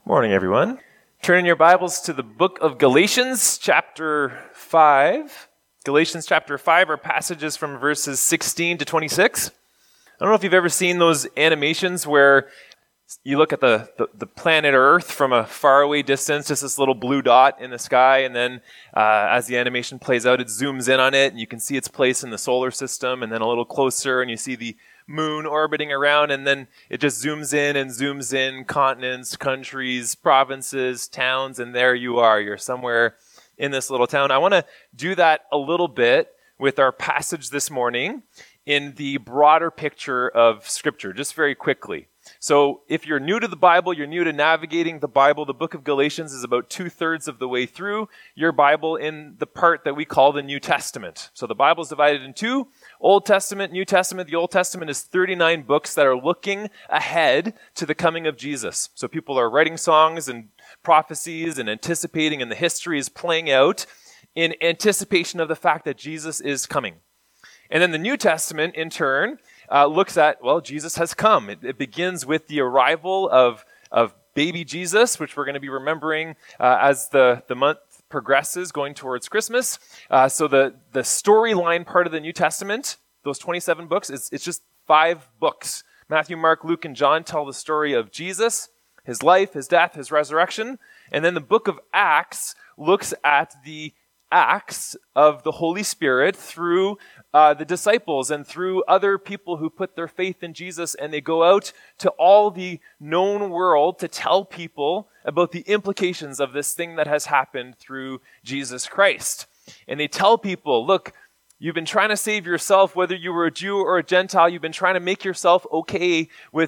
Morning, everyone. Turn your Bibles to the book of Galatians, chapter 5. Galatians chapter 5 are passages from verses 16 to 26. I don't know if you've ever seen those animations where you look at the planet Earth from a faraway distance, just this little blue dot in the sky, and then as the animation plays out, it zooms in on it, and you can see its place in the solar system, and then a little closer, and you see the moon orbiting around, and then it just zooms in, continents, countries, provinces, towns, and there you are. You're somewhere in this little town. I want to do that a little bit with our passage this morning in the broader picture of Scripture, just very quickly. So if you're new to the Bible, you're new to navigating the Bible, the book of Galatians is about 2/3 of the way through your Bible in the part that we call the New Testament. So the Bible is divided in two, Old Testament, New Testament. The Old Testament is 39 books that are looking ahead to the coming of Jesus. So people are writing songs and prophecies and anticipating, and the history is playing out in anticipation of the fact that Jesus is coming. And then the New Testament, in turn, looks at, well, Jesus has come. It begins with the arrival of baby Jesus, which we're going to be remembering as the month progresses, going towards Christmas. So the storyline part of the New Testament, those 27 books, it's just 5 books. Matthew, Mark, Luke, and John tell the story of Jesus, his life, his death, his resurrection. And then the book of Acts looks at the acts of the Holy Spirit through the disciples and through other people who put their faith in Jesus, and they go out to all the known world to tell people about the implications of this thing that has happened through Jesus Christ. And they tell people, look, you've been trying to save yourself, whether you were a Jew or a Gentile, you've been trying to make yourself okay with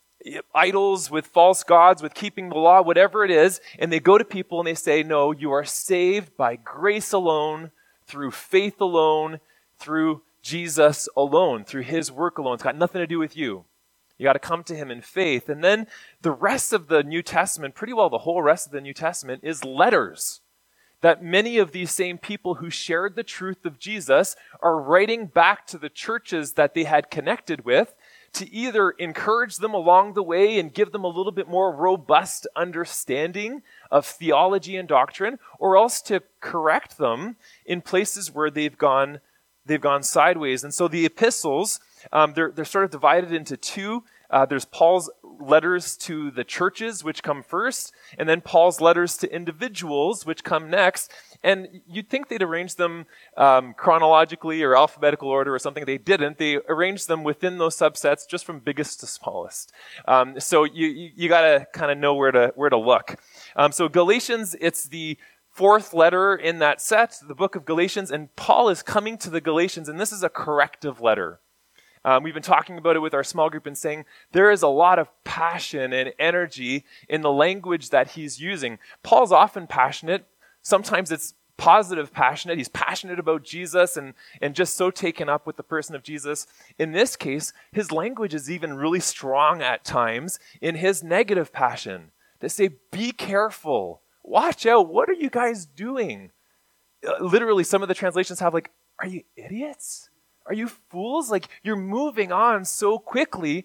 idols, with false gods, with keeping the law, whatever it is, and they go to people and they say, no, you are saved by grace alone, through faith alone, through Jesus alone, through his work alone. It's got nothing to do with you. You got to come to him in faith. And then the rest of the New Testament, pretty well the whole rest of the New Testament, is letters that many of these same people who shared the truth of Jesus are writing back to the churches that they had connected with to either encourage them along the way and give them a little bit more robust understanding of theology and doctrine, or else to correct them in places where they've gone sideways. And so the epistles, they're sort of divided into two. There's Paul's letters to the churches, which come first, and then Paul's letters to individuals, which come next. And you'd think they'd arrange them chronologically or alphabetical order or something. They didn't. They arranged them within those subsets, just from biggest to smallest. So you got to kind of know where to look. So Galatians, it's the 4th letter in that set, the book of Galatians, and Paul is coming to the Galatians, and this is a corrective letter. We've been talking about it with our small group and saying there is a lot of passion and energy in the language that he's using. Paul's often passionate. Sometimes it's positive passionate. He's passionate about Jesus and just so taken up with the person of Jesus. In this case, his language is even really strong at times in his negative passion. To say, be careful. Watch out. What are you guys doing? Literally, some of the translations have like, are you idiots? Are you fools? Like, you're moving on so quickly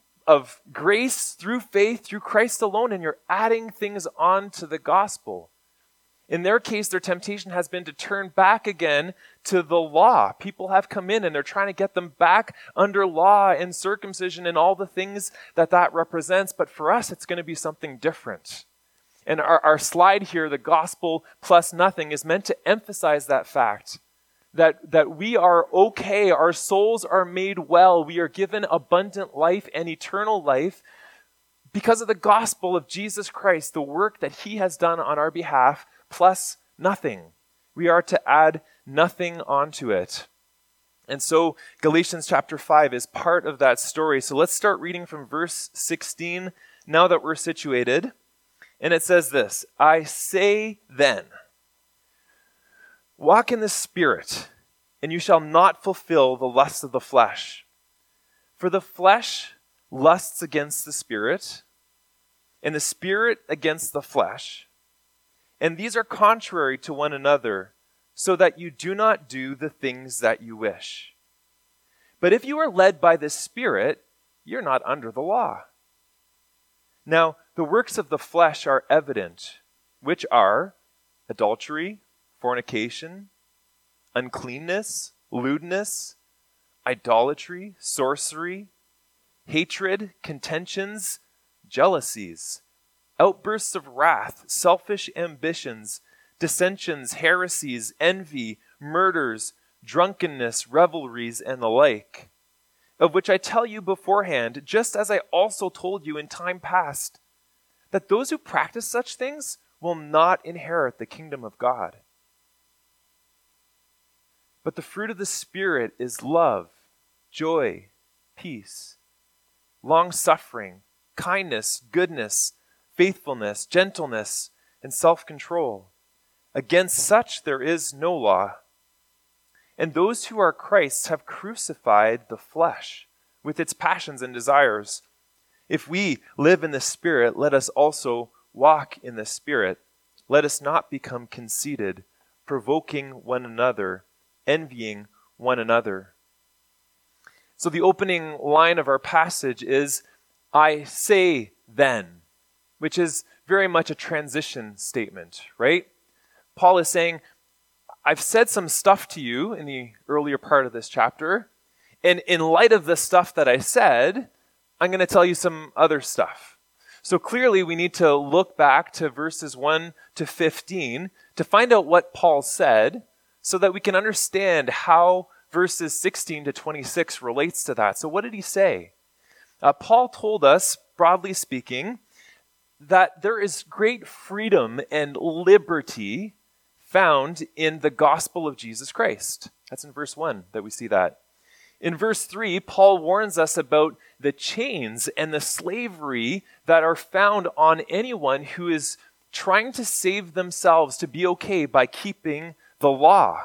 of grace through faith, through Christ alone, and you're adding things on to the gospel. In their case, their temptation has been to turn back again to the law. People have come in and they're trying to get them back under law and circumcision and all the things that represents. But for us, it's going to be something different. And our slide here, the gospel plus nothing, is meant to emphasize that fact. That we are okay, our souls are made well, we are given abundant life and eternal life because of the gospel of Jesus Christ, the work that he has done on our behalf, plus nothing. We are to add nothing onto it. And so Galatians chapter 5 is part of that story. So let's start reading from verse 16 now that we're situated. And it says this, I say then, walk in the Spirit, and you shall not fulfill the lusts of the flesh. For the flesh lusts against the Spirit, and the Spirit against the flesh. And these are contrary to one another, so that you do not do the things that you wish. But if you are led by the Spirit, you're not under the law. Now, The works of the flesh are evident, which are adultery, fornication, uncleanness, lewdness, idolatry, sorcery, hatred, contentions, jealousies, outbursts of wrath, selfish ambitions, dissensions, heresies, envy, murders, drunkenness, revelries, and the like, of which I tell you beforehand, just as I also told you in time past, that those who practice such things will not inherit the kingdom of God. But the fruit of the Spirit is love, joy, peace, long-suffering, kindness, goodness, faithfulness, gentleness, and self-control. Against such there is no law. And those who are Christ's have crucified the flesh with its passions and desires. If we live in the Spirit, let us also walk in the Spirit. Let us not become conceited, provoking one another, envying one another. So the opening line of our passage is, I say then, which is very much a transition statement, right? Paul is saying, I've said some stuff to you in the earlier part of this chapter, and in light of the stuff that I said, I'm going to tell you some other stuff. So clearly we need to look back to verses 1 to 15 to find out what Paul said so that we can understand how verses 16 to 26 relates to that. So what did he say? Paul told us, broadly speaking, that there is great freedom and liberty found in the gospel of Jesus Christ. That's in verse 1 that we see that. In verse 3, Paul warns us about the chains and the slavery that are found on anyone who is trying to save themselves to be okay by keeping the law.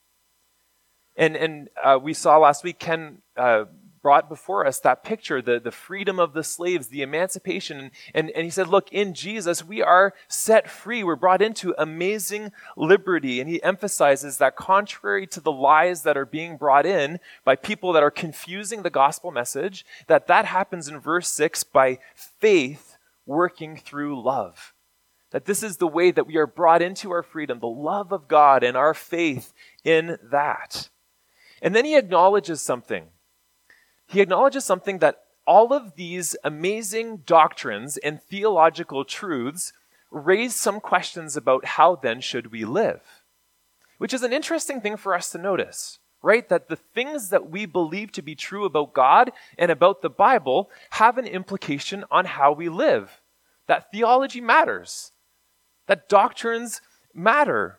And we saw last week, Ken brought before us that picture, the freedom of the slaves, the emancipation. And he said, look, in Jesus, we are set free. We're brought into amazing liberty. And he emphasizes that contrary to the lies that are being brought in by people that are confusing the gospel message, that happens in verse 6 by faith working through love. That this is the way that we are brought into our freedom, the love of God and our faith in that. And then he acknowledges something. He acknowledges something that all of these amazing doctrines and theological truths raise some questions about how then should we live, which is an interesting thing for us to notice, right? That the things that we believe to be true about God and about the Bible have an implication on how we live. That theology matters. That doctrines matter.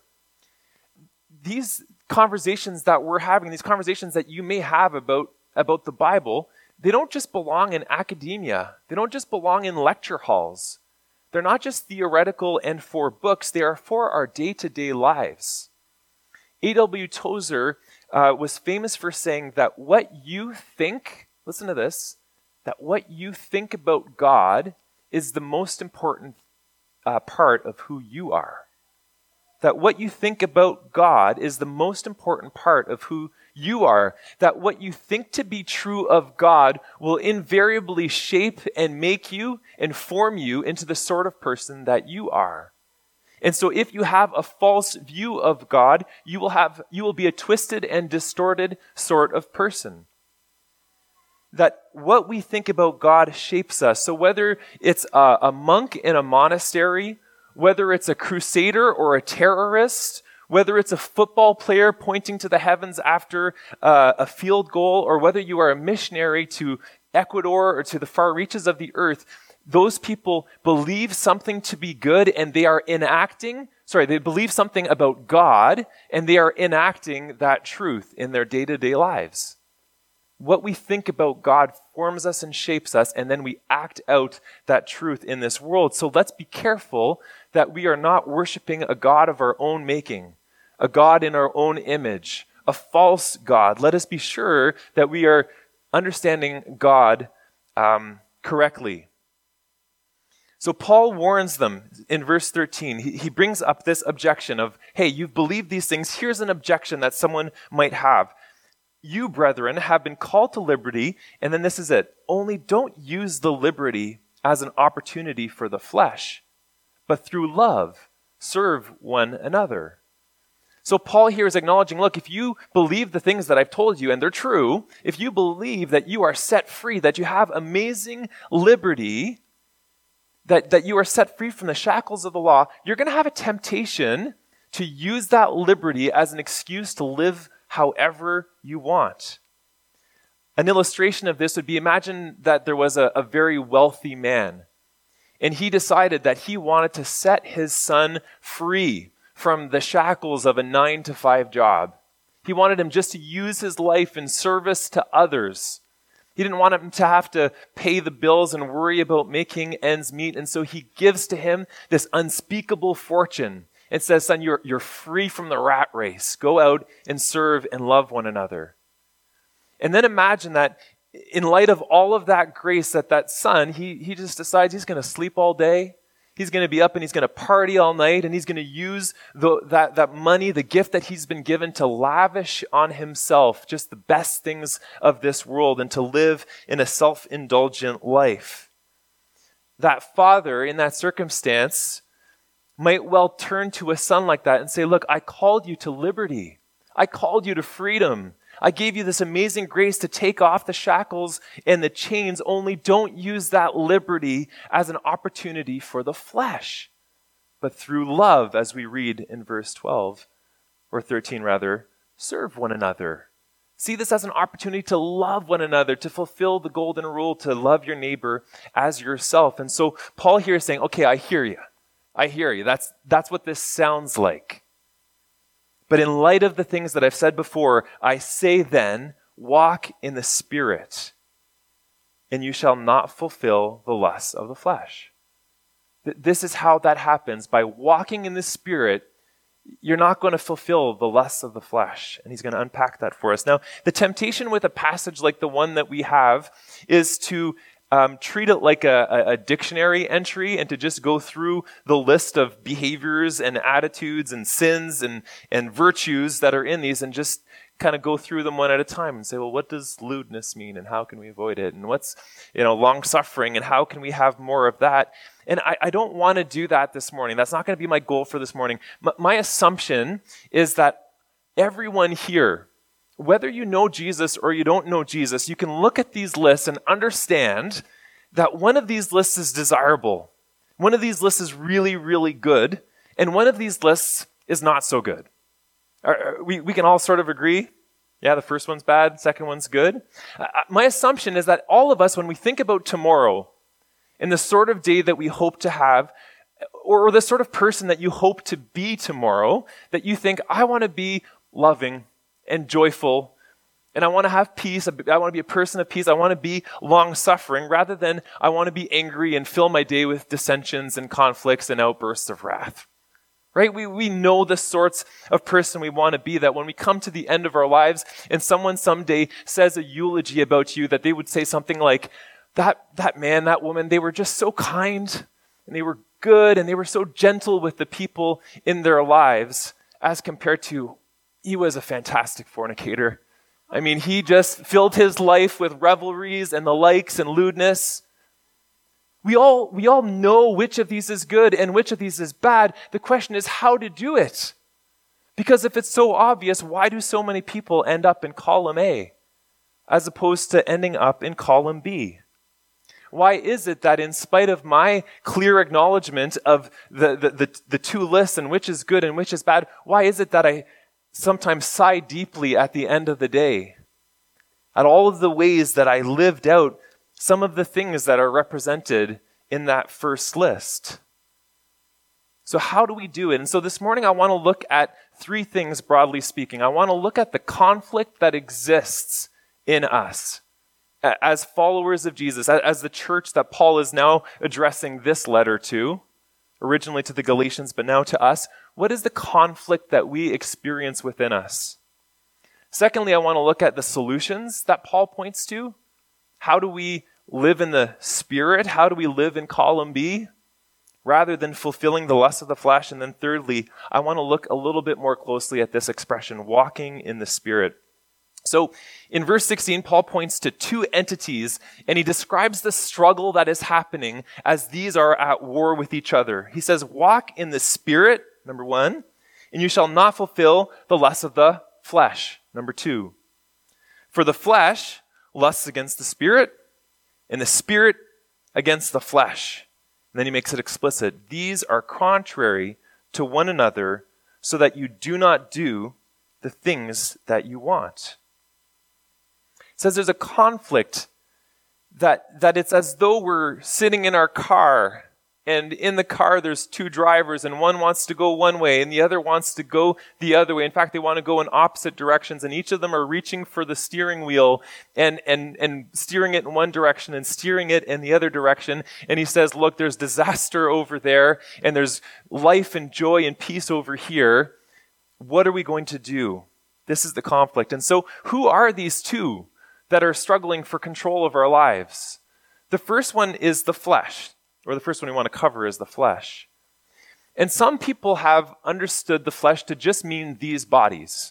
These conversations that we're having, these conversations that you may have about the Bible, they don't just belong in academia. They don't just belong in lecture halls. They're not just theoretical and for books. They are for our day-to-day lives. A.W. Tozer was famous for saying that what you think, listen to this, that what you think about God is the most important part of who you are. That what you think about God is the most important part of who you are. That what you think to be true of God will invariably shape and make you and form you into the sort of person that you are. And so if you have a false view of God, you will be a twisted and distorted sort of person. That what we think about God shapes us. So whether it's a monk in a monastery, whether it's a crusader or a terrorist, whether it's a football player pointing to the heavens after a field goal, or whether you are a missionary to Ecuador or to the far reaches of the earth, those people believe something to be good and they believe something about God and they are enacting that truth in their day-to-day lives. What we think about God forms us and shapes us, and then we act out that truth in this world. So let's be careful that we are not worshiping a God of our own making, a God in our own image, a false God. Let us be sure that we are understanding God correctly. So Paul warns them in verse 13. He brings up this objection of, hey, you've believed these things. Here's an objection that someone might have. You, brethren, have been called to liberty, and then this is it. Only don't use the liberty as an opportunity for the flesh, but through love, serve one another. So Paul here is acknowledging, look, if you believe the things that I've told you, and they're true, if you believe that you are set free, that you have amazing liberty, that you are set free from the shackles of the law, you're going to have a temptation to use that liberty as an excuse to live however you want. An illustration of this would be, imagine that there was a very wealthy man, and he decided that he wanted to set his son free from the shackles of a 9-to-5 job. He wanted him just to use his life in service to others. He didn't want him to have to pay the bills and worry about making ends meet. And so he gives to him this unspeakable fortune and says, son, you're free from the rat race. Go out and serve and love one another. And then imagine that in light of all of that grace, that son, he just decides he's going to sleep all day. He's going to be up and he's going to party all night, and he's going to use that money, the gift that he's been given, to lavish on himself just the best things of this world and to live in a self-indulgent life. That father in that circumstance might well turn to a son like that and say, look, I called you to liberty. I called you to freedom. I gave you this amazing grace to take off the shackles and the chains, only don't use that liberty as an opportunity for the flesh, but through love, as we read in verse 12, or 13 rather, serve one another. See this as an opportunity to love one another, to fulfill the golden rule, to love your neighbor as yourself. And so Paul here is saying, okay, I hear you. I hear you. That's what this sounds like. But in light of the things that I've said before, I say then, walk in the Spirit, and you shall not fulfill the lusts of the flesh. This is how that happens. By walking in the Spirit, you're not going to fulfill the lusts of the flesh. And he's going to unpack that for us. Now, the temptation with a passage like the one that we have is to treat it like a dictionary entry and to just go through the list of behaviors and attitudes and sins and virtues that are in these and just kind of go through them one at a time and say, well, what does lewdness mean and how can we avoid it? And what's, long suffering and how can we have more of that? And I don't want to do that this morning. That's not going to be my goal for this morning. My assumption is that everyone here, whether you know Jesus or you don't know Jesus, you can look at these lists and understand that one of these lists is desirable. One of these lists is really, really good. And one of these lists is not so good. We can all sort of agree. Yeah, the first one's bad, second one's good. My assumption is that all of us, when we think about tomorrow and the sort of day that we hope to have, or the sort of person that you hope to be tomorrow, that you think, I want to be loving and joyful, and I want to have peace. I want to be a person of peace. I want to be long-suffering, rather than I want to be angry and fill my day with dissensions and conflicts and outbursts of wrath. Right? We know the sorts of person we want to be, that when we come to the end of our lives and someone someday says a eulogy about you, that they would say something like, that man, that woman, they were just so kind and they were good and they were so gentle with the people in their lives, as compared to, he was a fantastic fornicator. I mean, he just filled his life with revelries and the likes and lewdness. We all know which of these is good and which of these is bad. The question is how to do it. Because if it's so obvious, why do so many people end up in column A as opposed to ending up in column B? Why is it that in spite of my clear acknowledgement of the two lists and which is good and which is bad, why is it that I sometimes sigh deeply at the end of the day at all of the ways that I lived out some of the things that are represented in that first list? So how do we do it? And so this morning I want to look at three things, broadly speaking. I want to look at the conflict that exists in us as followers of Jesus, as the church that Paul is now addressing this letter to, originally to the Galatians, but now to us. What is the conflict that we experience within us? Secondly, I want to look at the solutions that Paul points to. How do we live in the Spirit? How do we live in column B, rather than fulfilling the lust of the flesh? And then thirdly, I want to look a little bit more closely at this expression, walking in the Spirit. So in verse 16, Paul points to two entities, and he describes the struggle that is happening as these are at war with each other. He says, walk in the Spirit, number 1, and you shall not fulfill the lusts of the flesh, number 2. For the flesh lusts against the Spirit, and the Spirit against the flesh. And then he makes it explicit. These are contrary to one another, so that you do not do the things that you want. It says there's a conflict that it's as though we're sitting in our car, and in the car there's two drivers, and one wants to go one way and the other wants to go the other way. In fact, they want to go in opposite directions, and each of them are reaching for the steering wheel and steering it in one direction and steering it in the other direction. And he says, look, there's disaster over there, and there's life and joy and peace over here. What are we going to do? This is the conflict. And so who are these two that are struggling for control of our lives? The first one is the flesh, or the first one we want to cover is the flesh. And some people have understood the flesh to just mean these bodies.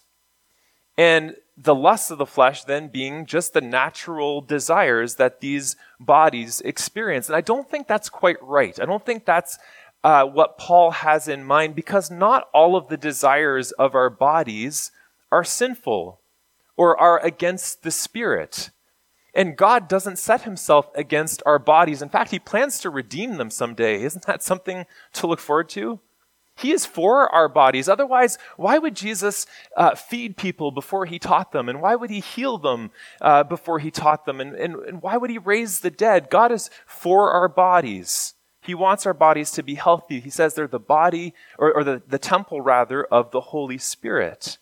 And the lusts of the flesh then being just the natural desires that these bodies experience. And I don't think that's quite right. I don't think that's what Paul has in mind, because not all of the desires of our bodies are sinful or are against the Spirit. And God doesn't set himself against our bodies. In fact, he plans to redeem them someday. Isn't that something to look forward to? He is for our bodies. Otherwise, why would Jesus feed people before he taught them? And why would he heal them before he taught them? And why would he raise the dead? God is for our bodies. He wants our bodies to be healthy. He says they're the body, or the temple rather, of the Holy Spirit.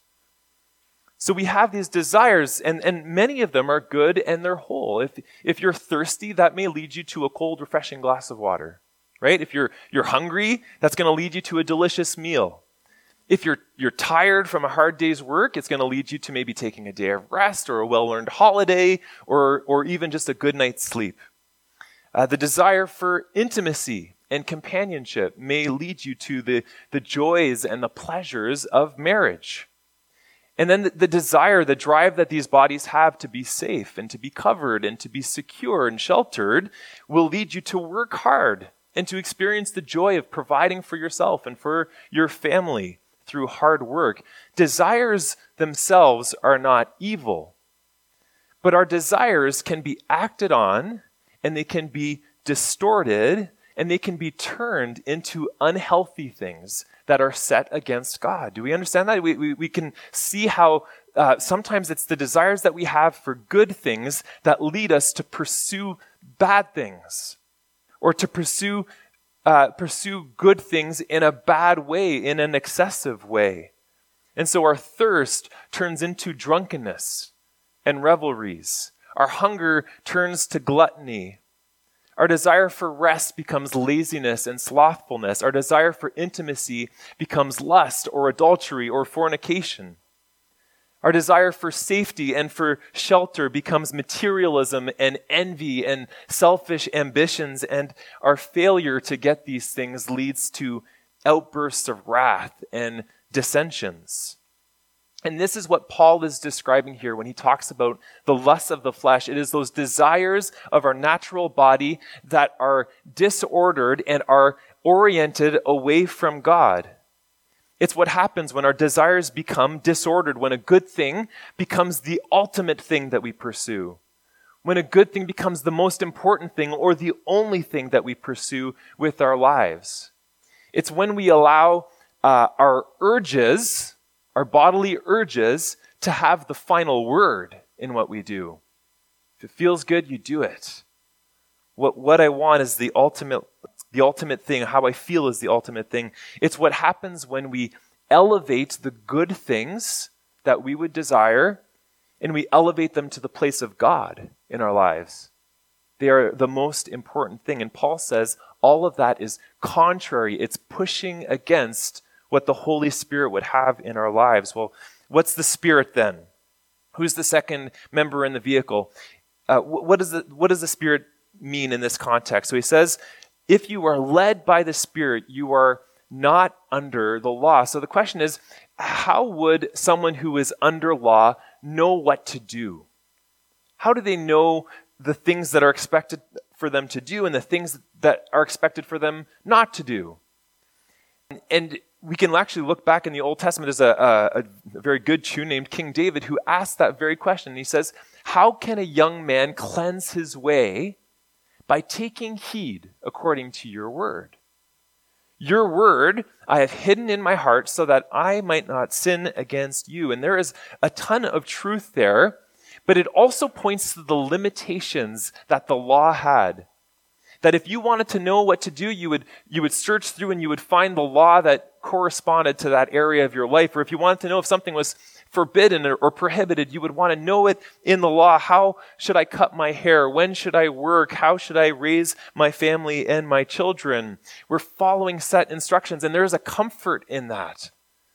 So we have these desires, and many of them are good and they're whole. If you're thirsty, that may lead you to a cold, refreshing glass of water, right? If you're hungry, that's going to lead you to a delicious meal. If you're tired from a hard day's work, it's going to lead you to maybe taking a day of rest or a well-earned holiday or even just a good night's sleep. The desire for intimacy and companionship may lead you to the joys and the pleasures of marriage. And then the desire, the drive that these bodies have to be safe and to be covered and to be secure and sheltered will lead you to work hard and to experience the joy of providing for yourself and for your family through hard work. Desires themselves are not evil, but our desires can be acted on, and they can be distorted, and they can be turned into unhealthy things that are set against God. Do we understand that? We can see how sometimes it's the desires that we have for good things that lead us to pursue bad things, or to pursue good things in a bad way, in an excessive way. And so our thirst turns into drunkenness and revelries. Our hunger turns to gluttony. Our desire for rest becomes laziness and slothfulness. Our desire for intimacy becomes lust or adultery or fornication. Our desire for safety and for shelter becomes materialism and envy and selfish ambitions, and our failure to get these things leads to outbursts of wrath and dissensions. And this is what Paul is describing here when he talks about the lusts of the flesh. It is those desires of our natural body that are disordered and are oriented away from God. It's what happens when our desires become disordered, when a good thing becomes the ultimate thing that we pursue, when a good thing becomes the most important thing or the only thing that we pursue with our lives. It's when we allow our urges, our bodily urges, to have the final word in what we do. If it feels good, you do it. What I want is the ultimate thing. How I feel is the ultimate thing. It's what happens when we elevate the good things that we would desire, and we elevate them to the place of God in our lives. They are the most important thing. And Paul says all of that is contrary. It's pushing against what the Holy Spirit would have in our lives. Well, what's the Spirit then? Who's the second member in the vehicle? What does the Spirit mean in this context? So he says, if you are led by the Spirit, you are not under the law. So the question is, how would someone who is under law know what to do? How do they know the things that are expected for them to do and the things that are expected for them not to do? And we can actually look back in the Old Testament. There's a very good Jew named King David who asked that very question. He says, how can a young man cleanse his way? By taking heed according to your word. Your word I have hidden in my heart so that I might not sin against you. And there is a ton of truth there, but it also points to the limitations that the law had. That if you wanted to know what to do, you would search through and you would find the law that corresponded to that area of your life. Or if you wanted to know if something was forbidden or prohibited, you would want to know it in the law. How should I cut my hair? When should I work? How should I raise my family and my children? We're following set instructions, and there's a comfort in that.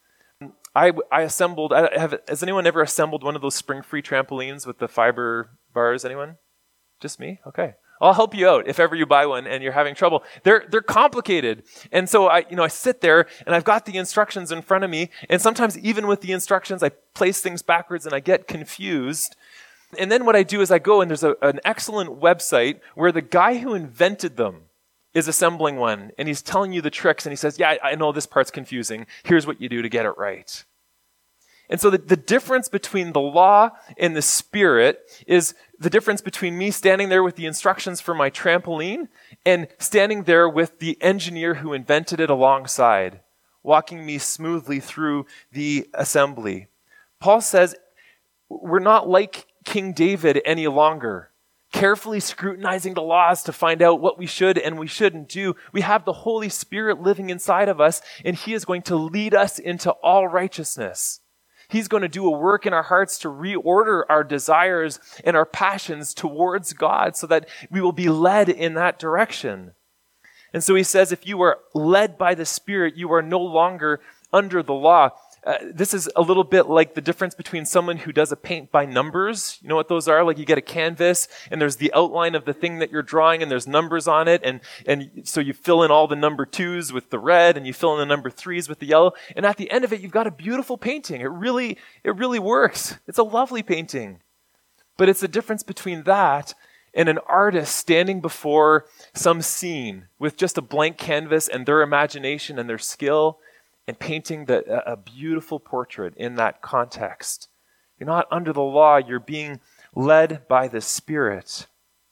I assembled, has anyone ever assembled one of those spring-free trampolines with the fiber bars? Anyone? Just me? Okay. I'll help you out if ever you buy one and you're having trouble. They're complicated. And so I sit there and I've got the instructions in front of me. And sometimes even with the instructions, I place things backwards and I get confused. And then what I do is I go and there's an excellent website where the guy who invented them is assembling one. And he's telling you the tricks. And he says, yeah, I know this part's confusing. Here's what you do to get it right. And so the difference between the law and the Spirit is the difference between me standing there with the instructions for my trampoline and standing there with the engineer who invented it alongside, walking me smoothly through the assembly. Paul says we're not like King David any longer, carefully scrutinizing the laws to find out what we should and we shouldn't do. We have the Holy Spirit living inside of us, and he is going to lead us into all righteousness. He's going to do a work in our hearts to reorder our desires and our passions towards God so that we will be led in that direction. And so he says, if you are led by the Spirit, you are no longer under the law. This is a little bit like the difference between someone who does a paint by numbers. You know what those are? Like you get a canvas and there's the outline of the thing that you're drawing and there's numbers on it. And so you fill in all the number 2s with the red and you fill in the number 3s with the yellow. And at the end of it, you've got a beautiful painting. It really works. It's a lovely painting. But it's the difference between that and an artist standing before some scene with just a blank canvas and their imagination and their skill and painting a beautiful portrait in that context. You're not under the law, you're being led by the Spirit.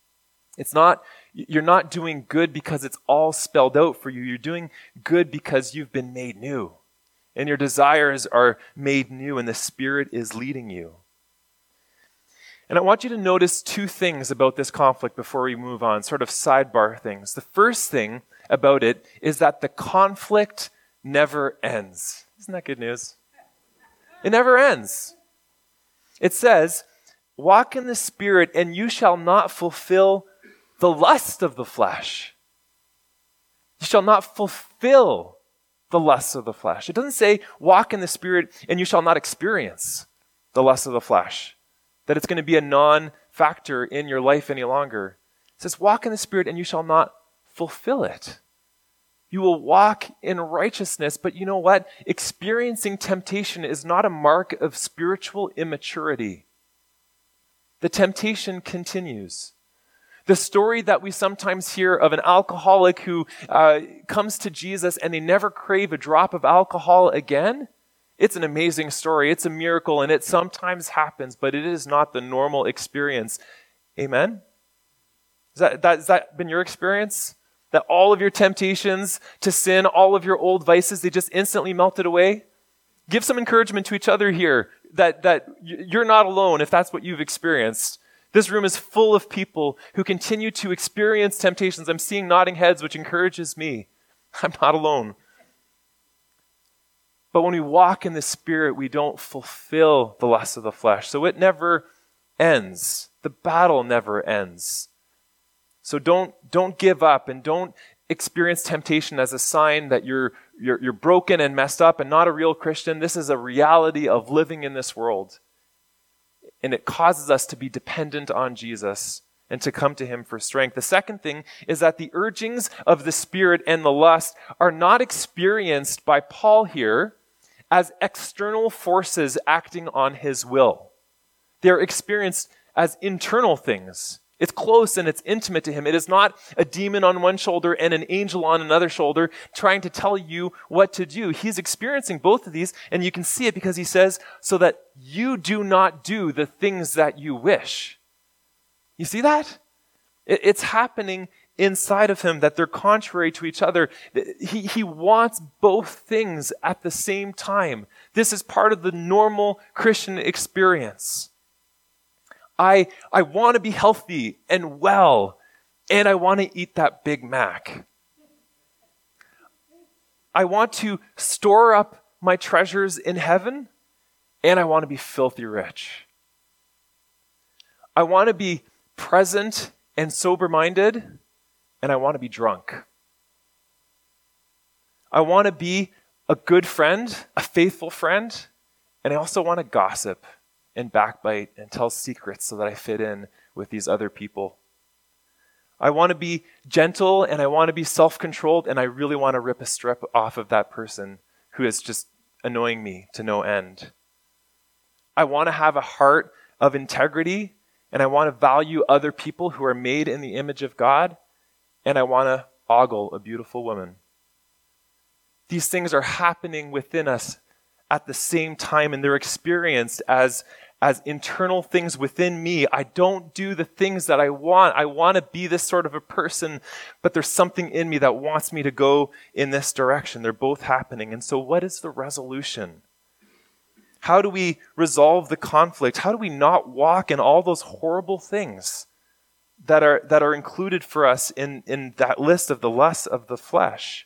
You're not doing good because it's all spelled out for you. You're doing good because you've been made new. And your desires are made new and the Spirit is leading you. And I want you to notice two things about this conflict before we move on, sort of sidebar things. The first thing about it is that the conflict never ends. Isn't that good news? It never ends. It says, walk in the Spirit and you shall not fulfill the lust of the flesh. You shall not fulfill the lust of the flesh. It doesn't say walk in the Spirit and you shall not experience the lust of the flesh, that it's going to be a non-factor in your life any longer. It says walk in the Spirit and you shall not fulfill it. You will walk in righteousness, but you know what? Experiencing temptation is not a mark of spiritual immaturity. The temptation continues. The story that we sometimes hear of an alcoholic who comes to Jesus and they never crave a drop of alcohol again, it's an amazing story. It's a miracle, and it sometimes happens, but it is not the normal experience. Amen? Has that been your experience? That all of your temptations to sin, all of your old vices, they just instantly melted away? Give some encouragement to each other here that you're not alone if that's what you've experienced. This room is full of people who continue to experience temptations. I'm seeing nodding heads, which encourages me. I'm not alone. But when we walk in the Spirit, we don't fulfill the lust of the flesh. So it never ends. The battle never ends. So don't give up and don't experience temptation as a sign that you're broken and messed up and not a real Christian. This is a reality of living in this world. And it causes us to be dependent on Jesus and to come to him for strength. The second thing is that the urgings of the Spirit and the lust are not experienced by Paul here as external forces acting on his will. They're experienced as internal things. It's close and it's intimate to him. It is not a demon on one shoulder and an angel on another shoulder trying to tell you what to do. He's experiencing both of these, and you can see it because he says, so that you do not do the things that you wish. You see that? It's happening inside of him that they're contrary to each other. He wants both things at the same time. This is part of the normal Christian experience. I want to be healthy and well, and I want to eat that Big Mac. I want to store up my treasures in heaven, and I want to be filthy rich. I want to be present and sober-minded, and I want to be drunk. I want to be a good friend, a faithful friend, and I also want to gossip and backbite and tell secrets so that I fit in with these other people. I want to be gentle and I want to be self-controlled, and I really want to rip a strip off of that person who is just annoying me to no end. I want to have a heart of integrity, and I want to value other people who are made in the image of God, and I want to ogle a beautiful woman. These things are happening within us at the same time, and they're experienced as internal things within me. I don't do the things that I want. I want to be this sort of a person, but there's something in me that wants me to go in this direction. They're both happening. And so what is the resolution? How do we resolve the conflict? How do we not walk in all those horrible things that are included for us in that list of the lusts of the flesh?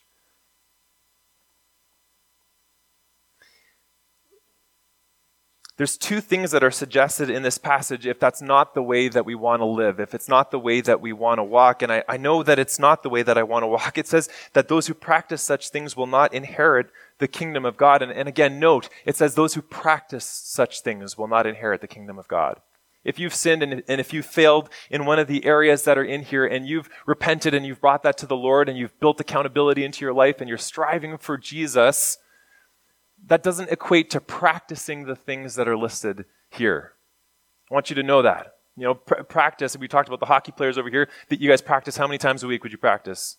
There's two things that are suggested in this passage if that's not the way that we want to live, if it's not the way that we want to walk. And I know that it's not the way that I want to walk. It says that those who practice such things will not inherit the kingdom of God. And again, note, it says those who practice such things will not inherit the kingdom of God. If you've sinned and if you've failed in one of the areas that are in here and you've repented and you've brought that to the Lord and you've built accountability into your life and you're striving for Jesus, that doesn't equate to practicing the things that are listed here. I want you to know that. You know, practice, we talked about the hockey players over here, that you guys practice how many times a week would you practice?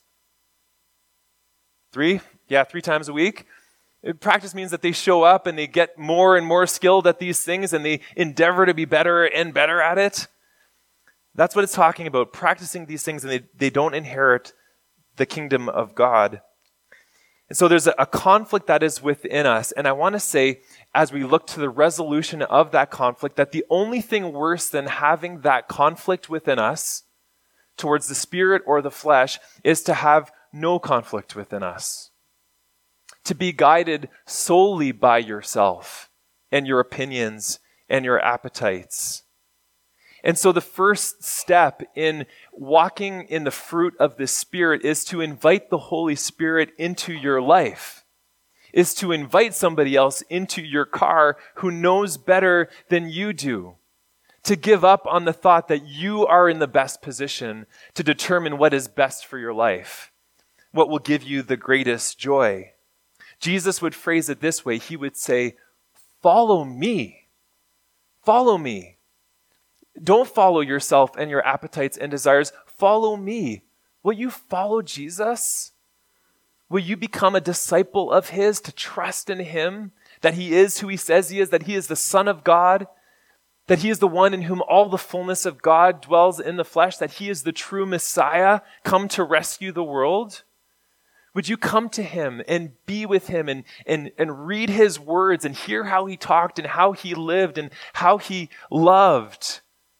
3? Yeah, 3 times a week. Practice means that they show up and they get more and more skilled at these things and they endeavor to be better and better at it. That's what it's talking about, practicing these things, and they don't inherit the kingdom of God. And so there's a conflict that is within us. And I want to say, as we look to the resolution of that conflict, that the only thing worse than having that conflict within us towards the spirit or the flesh is to have no conflict within us. To be guided solely by yourself and your opinions and your appetites. And so the first step in walking in the fruit of the Spirit is to invite the Holy Spirit into your life, is to invite somebody else into your car who knows better than you do, to give up on the thought that you are in the best position to determine what is best for your life, what will give you the greatest joy. Jesus would phrase it this way. He would say, "Follow me. Follow me." Don't follow yourself and your appetites and desires. Follow me. Will you follow Jesus? Will you become a disciple of his, to trust in him, that he is who he says he is, that he is the Son of God, that he is the one in whom all the fullness of God dwells in the flesh, that he is the true Messiah come to rescue the world? Would you come to him and be with him and read his words and hear how he talked and how he lived and how he loved?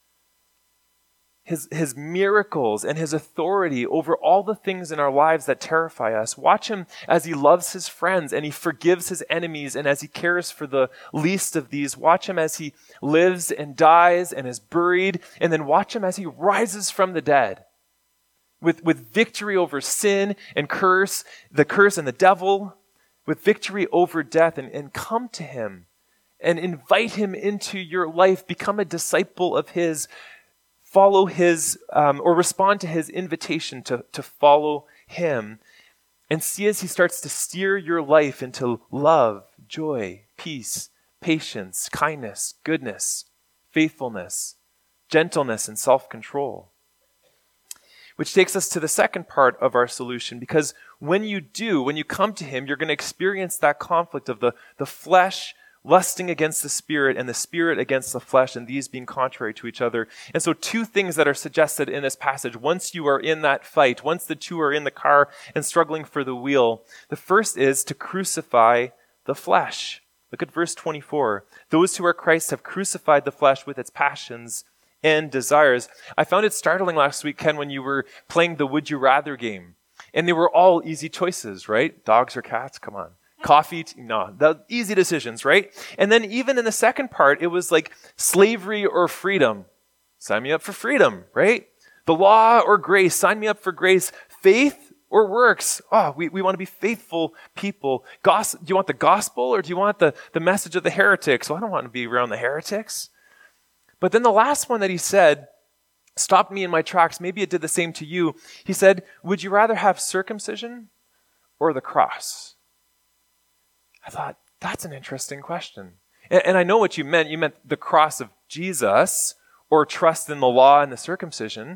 His miracles and his authority over all the things in our lives that terrify us. Watch him as he loves his friends and he forgives his enemies and as he cares for the least of these. Watch him as he lives and dies and is buried, and then watch him as he rises from the dead with victory over sin and the curse and the devil, with victory over death, and come to him and invite him into your life. Become a disciple of his. Follow his, or respond to his invitation to follow him, and see as he starts to steer your life into love, joy, peace, patience, kindness, goodness, faithfulness, gentleness, and self-control. Which takes us to the second part of our solution, because when you come to him, you're going to experience that conflict of the flesh lusting against the spirit and the spirit against the flesh, and these being contrary to each other. And so two things that are suggested in this passage, once you are in that fight, once the two are in the car and struggling for the wheel, the first is to crucify the flesh. Look at verse 24. Those who are Christ have crucified the flesh with its passions and desires. I found it startling last week, Ken, when you were playing the Would You Rather game. And they were all easy choices, right? Dogs or cats? Come on. Coffee? No. Easy decisions, right? And then even in the second part, it was like slavery or freedom. Sign me up for freedom, right? The law or grace? Sign me up for grace. Faith or works? We want to be faithful people. Do you want the gospel or do you want the message of the heretics? Well, I don't want to be around the heretics. But then the last one that he said stopped me in my tracks. Maybe it did the same to you. He said, would you rather have circumcision or the cross? I thought, that's an interesting question. And I know what you meant. You meant the cross of Jesus or trust in the law and the circumcision.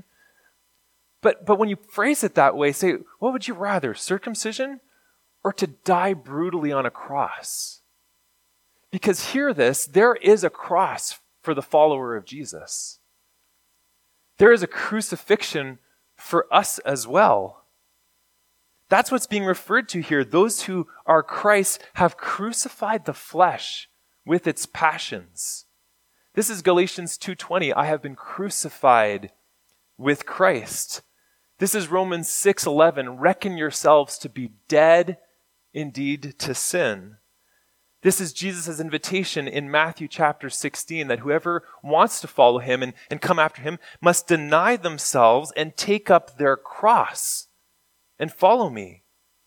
But when you phrase it that way, say, what would you rather, circumcision or to die brutally on a cross? Because hear this, there is a cross for the follower of Jesus. There is a crucifixion for us as well. That's what's being referred to here. Those who are Christ have crucified the flesh with its passions. This is Galatians 2:20. I have been crucified with Christ. This is Romans 6:11. Reckon yourselves to be dead indeed to sin. This is Jesus' invitation in Matthew chapter 16 that whoever wants to follow him and come after him must deny themselves and take up their cross and follow me.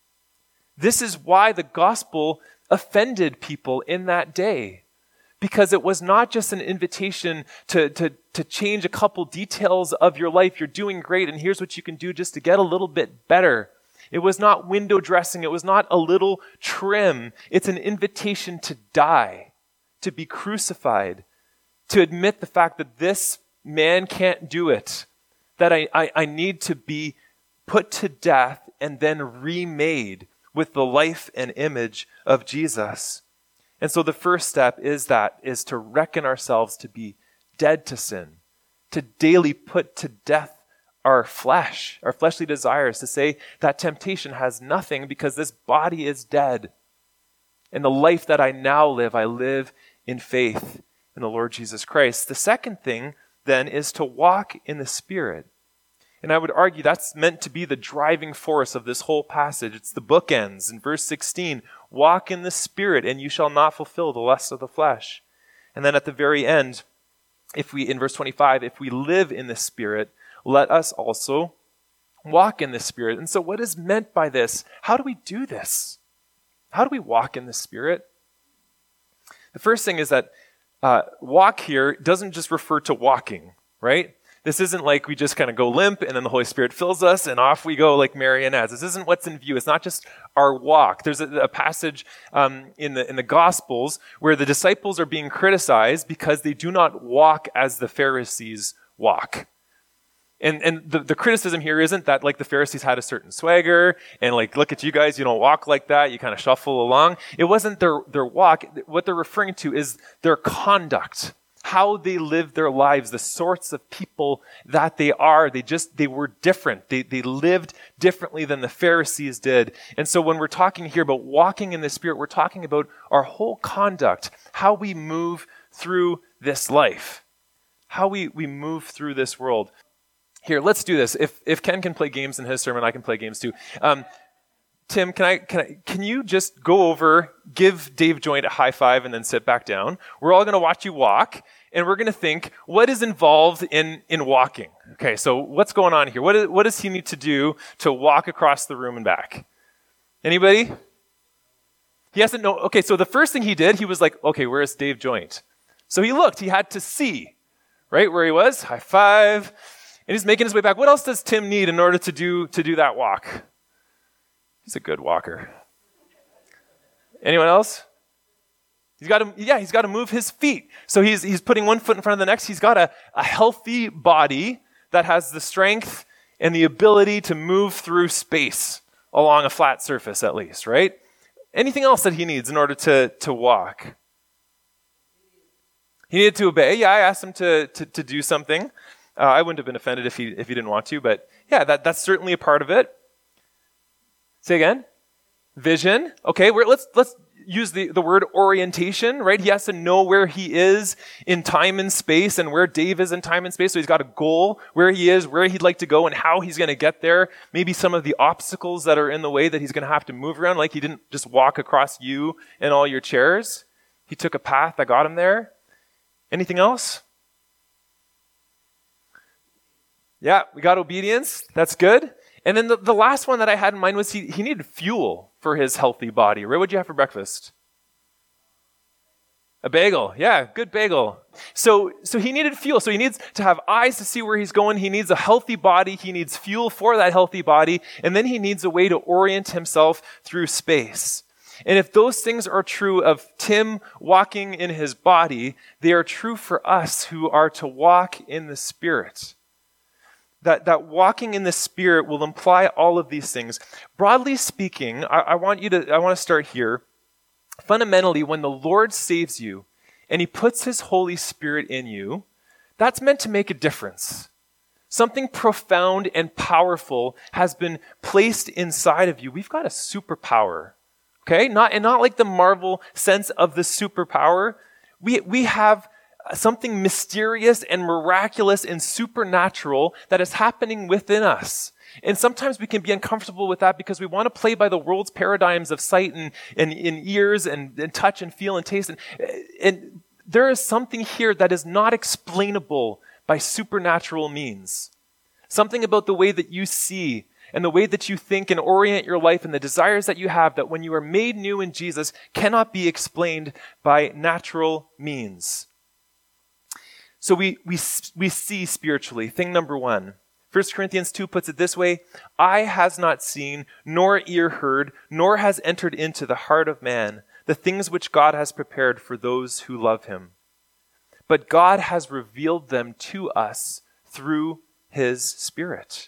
This is why the gospel offended people in that day, because it was not just an invitation to change a couple details of your life. You're doing great, and here's what you can do just to get a little bit better. It was not window dressing. It was not a little trim. It's an invitation to die, to be crucified, to admit the fact that this man can't do it, that I need to be put to death and then remade with the life and image of Jesus. And so the first step is to reckon ourselves to be dead to sin, to daily put to death our flesh, our fleshly desires, to say that temptation has nothing because this body is dead. And the life that I now live, I live in faith in the Lord Jesus Christ. The second thing then is to walk in the Spirit. And I would argue that's meant to be the driving force of this whole passage. It's the bookends in verse 16. Walk in the Spirit and you shall not fulfill the lusts of the flesh. And then at the very end, in verse 25, if we live in the Spirit, let us also walk in the Spirit. And so what is meant by this? How do we do this? How do we walk in the Spirit? The first thing is that walk here doesn't just refer to walking, right? This isn't like we just kind of go limp and then the Holy Spirit fills us and off we go like marionettes. This isn't what's in view. It's not just our walk. There's a passage in the Gospels where the disciples are being criticized because they do not walk as the Pharisees walk. And the criticism here isn't that like the Pharisees had a certain swagger and like, look at you guys, you don't walk like that, you kind of shuffle along. It wasn't their walk. What they're referring to is their conduct, how they live their lives, the sorts of people that they are. They were different. They lived differently than the Pharisees did. And so when we're talking here about walking in the Spirit, we're talking about our whole conduct, how we move through this life, how we move through this world. Here, let's do this. If Ken can play games in his sermon, I can play games too. Tim, can you just go over, give Dave Joint a high five, and then sit back down? We're all going to watch you walk, and we're going to think, what is involved in walking? Okay, so what's going on here? What does he need to do to walk across the room and back? Anybody? He hasn't known. Okay, so the first thing he did, he was like, okay, where's Dave Joint? So he looked. He had to see, right, where he was. High five. And he's making his way back. What else does Tim need in order to do that walk? He's a good walker. Anyone else? He's got to move his feet. So he's putting one foot in front of the next. He's got a healthy body that has the strength and the ability to move through space along a flat surface at least, right? Anything else that he needs in order to walk? He needed to obey. Yeah, I asked him to do something. I wouldn't have been offended if he didn't want to, but yeah, that's certainly a part of it. Say again? Vision. Okay, let's use the word orientation, right? He has to know where he is in time and space and where Dave is in time and space. So he's got a goal, where he is, where he'd like to go, and how he's going to get there. Maybe some of the obstacles that are in the way that he's going to have to move around. Like he didn't just walk across you and all your chairs. He took a path that got him there. Anything else? Yeah, we got obedience. That's good. And then the last one that I had in mind was he needed fuel for his healthy body. Right? What'd you have for breakfast? A bagel. Yeah, good bagel. So he needed fuel. So he needs to have eyes to see where he's going. He needs a healthy body. He needs fuel for that healthy body. And then he needs a way to orient himself through space. And if those things are true of Tim walking in his body, they are true for us who are to walk in the Spirit. That walking in the Spirit will imply all of these things. Broadly speaking, I want to start here. Fundamentally, when the Lord saves you and he puts his Holy Spirit in you, that's meant to make a difference. Something profound and powerful has been placed inside of you. We've got a superpower. Okay? Not like the Marvel sense of the superpower. We have something mysterious and miraculous and supernatural that is happening within us. And sometimes we can be uncomfortable with that because we want to play by the world's paradigms of sight and ears and touch and feel and taste. And there is something here that is not explainable by supernatural means. Something about the way that you see and the way that you think and orient your life and the desires that you have that when you are made new in Jesus cannot be explained by natural means. So we see spiritually. Thing number one. 1 Corinthians 2 puts it this way, eye has not seen, nor ear heard, nor has entered into the heart of man the things which God has prepared for those who love him. But God has revealed them to us through his Spirit.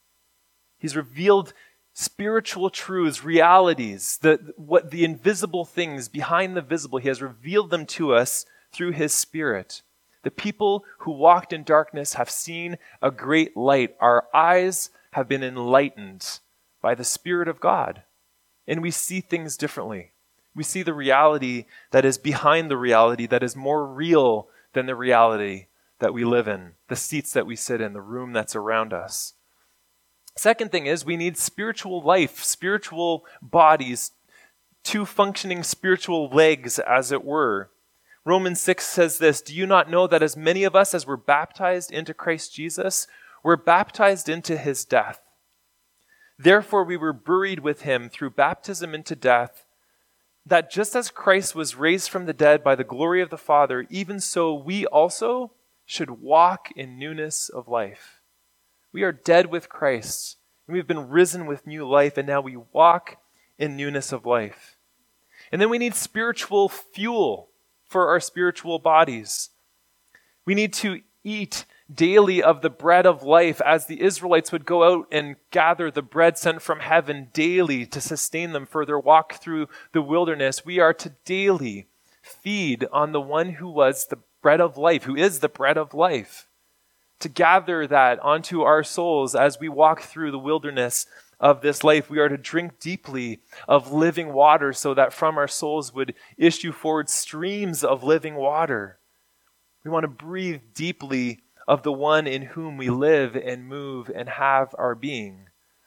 He's revealed spiritual truths, realities, the invisible things behind the visible. He has revealed them to us through his Spirit. The people who walked in darkness have seen a great light. Our eyes have been enlightened by the Spirit of God. And we see things differently. We see the reality that is behind the reality that is more real than the reality that we live in, the seats that we sit in, the room that's around us. Second thing is we need spiritual life, spiritual bodies, two functioning spiritual legs, as it were. Romans 6 says this, do you not know that as many of us as were baptized into Christ Jesus, were baptized into his death? Therefore we were buried with him through baptism into death, that just as Christ was raised from the dead by the glory of the Father, even so we also should walk in newness of life. We are dead with Christ, and we've been risen with new life, and now we walk in newness of life. And then we need spiritual fuel for our spiritual bodies. We need to eat daily of the bread of life as the Israelites would go out and gather the bread sent from heaven daily to sustain them for their walk through the wilderness. We are to daily feed on the one who was the bread of life, who is the bread of life, to gather that onto our souls as we walk through the wilderness of this life. We are to drink deeply of living water so that from our souls would issue forward streams of living water. We want to breathe deeply of the one in whom we live and move and have our being.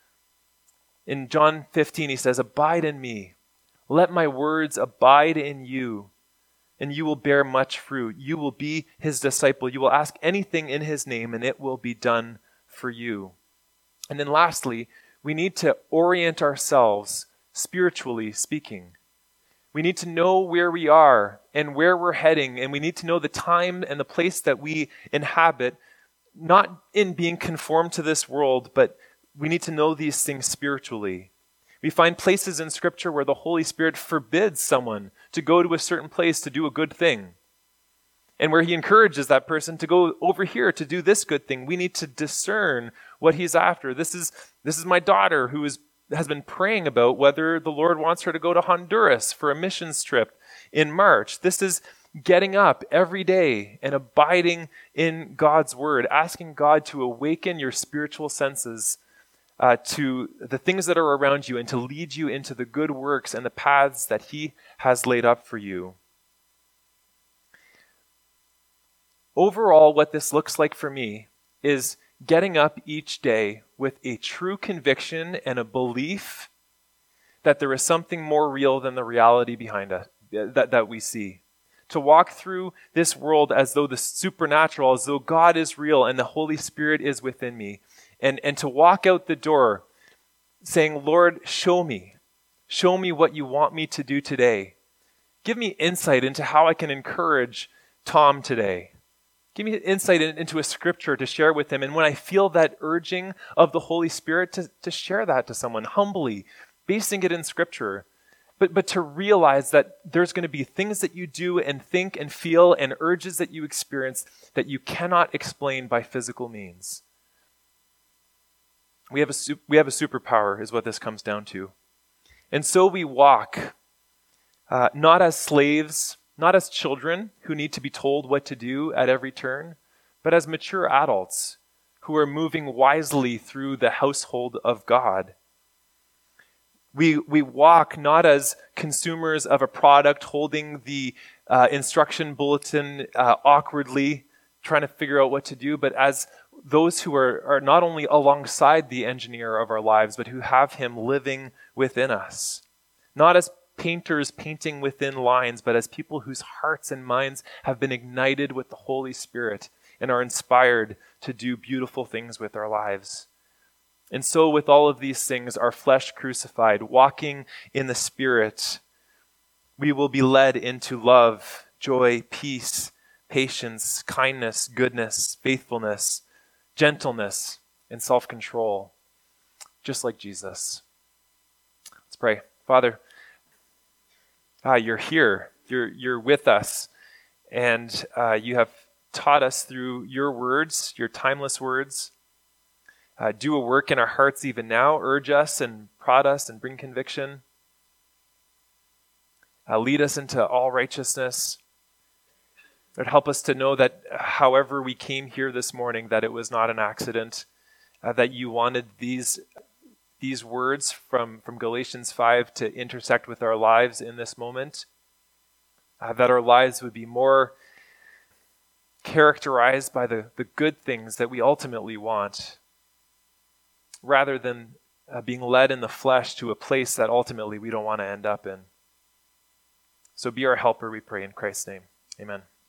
In John 15, he says, abide in me. Let my words abide in you, and you will bear much fruit. You will be his disciple. You will ask anything in his name, and it will be done for you. And then lastly, we need to orient ourselves, spiritually speaking. We need to know where we are and where we're heading, and we need to know the time and the place that we inhabit, not in being conformed to this world, but we need to know these things spiritually. We find places in Scripture where the Holy Spirit forbids someone to go to a certain place to do a good thing, and where he encourages that person to go over here to do this good thing. We need to discern what he's after. This is my daughter who has been praying about whether the Lord wants her to go to Honduras for a missions trip in March. This is getting up every day and abiding in God's word, asking God to awaken your spiritual senses to the things that are around you and to lead you into the good works and the paths that he has laid up for you. Overall, what this looks like for me is getting up each day with a true conviction and a belief that there is something more real than the reality behind us that we see. To walk through this world as though the supernatural, as though God is real and the Holy Spirit is within me. And to walk out the door saying, Lord, show me what you want me to do today. Give me insight into how I can encourage Tom today. Give me insight into a scripture to share with him. And when I feel that urging of the Holy Spirit, to share that to someone humbly, basing it in scripture. But to realize that there's going to be things that you do and think and feel and urges that you experience that you cannot explain by physical means. We have a superpower is what this comes down to. And so we walk, not as slaves, not as children who need to be told what to do at every turn, but as mature adults who are moving wisely through the household of God. We walk not as consumers of a product holding the instruction bulletin awkwardly, trying to figure out what to do, but as those who are not only alongside the engineer of our lives, but who have him living within us. Not as painters painting within lines, but as people whose hearts and minds have been ignited with the Holy Spirit and are inspired to do beautiful things with our lives. And so with all of these things, our flesh crucified, walking in the Spirit, we will be led into love, joy, peace, patience, kindness, goodness, faithfulness, gentleness, and self-control, just like Jesus. Let's pray. Father, you're here. You're with us, and you have taught us through your words, your timeless words. Do a work in our hearts even now. Urge us and prod us and bring conviction. Lead us into all righteousness. Lord, help us to know that however we came here this morning, that it was not an accident, that you wanted these words from Galatians 5 to intersect with our lives in this moment, that our lives would be more characterized by the good things that we ultimately want, rather than being led in the flesh to a place that ultimately we don't want to end up in. So be our helper, we pray in Christ's name. Amen.